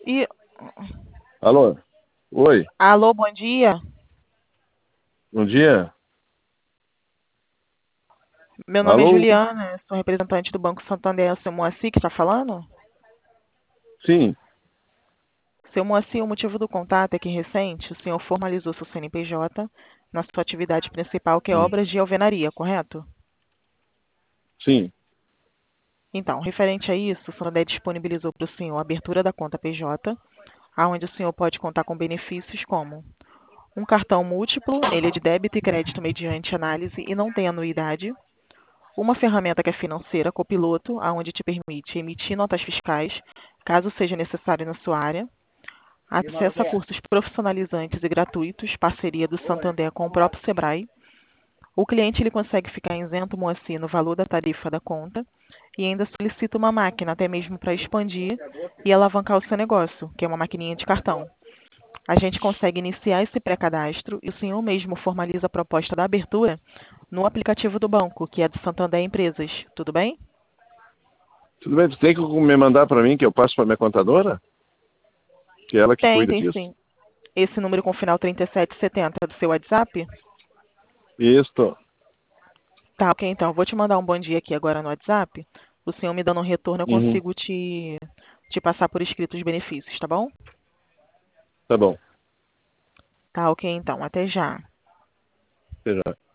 E, Alô? Oi, alô, bom dia. bom dia. Meu nome é Alô? Juliana, sou representante do Banco Santander, é o seu Moacir que está falando? Sim, Seu Moacir, o motivo do contato é que recente o senhor formalizou seu CNPJ na sua atividade principal, que é hum, obras de alvenaria, correto? sim. Então, referente a isso, o Santander disponibilizou para o senhor a abertura da conta PJ, onde o senhor pode contar com benefícios como um cartão múltiplo, ele é de débito e crédito mediante análise e não tem anuidade. Uma ferramenta que é financeira, Copiloto, onde te permite emitir notas fiscais, caso seja necessário na sua área. Acesso a cursos profissionalizantes e gratuitos, parceria do Santander com o próprio Sebrae. O cliente ele consegue ficar isento, Moacir, no valor da tarifa da conta e ainda solicita uma máquina, até mesmo para expandir e alavancar o seu negócio, que é uma maquininha de cartão. A gente consegue iniciar esse pré-cadastro e o senhor mesmo formaliza a proposta da abertura no aplicativo do banco, que é do Santander Empresas. Tudo bem? Tudo bem, tu tem que me mandar para mim que eu passo para minha contadora? Que é ela que Tem, cuida tem disso. sim. Esse número com final 3770 é do seu WhatsApp? Isso. Tá, ok, então. Vou te mandar um bom dia aqui agora no WhatsApp. O senhor me dando um retorno, eu Uhum. consigo te passar por escrito os benefícios, tá bom? Tá bom. Tá, ok, então. Até já. Até já.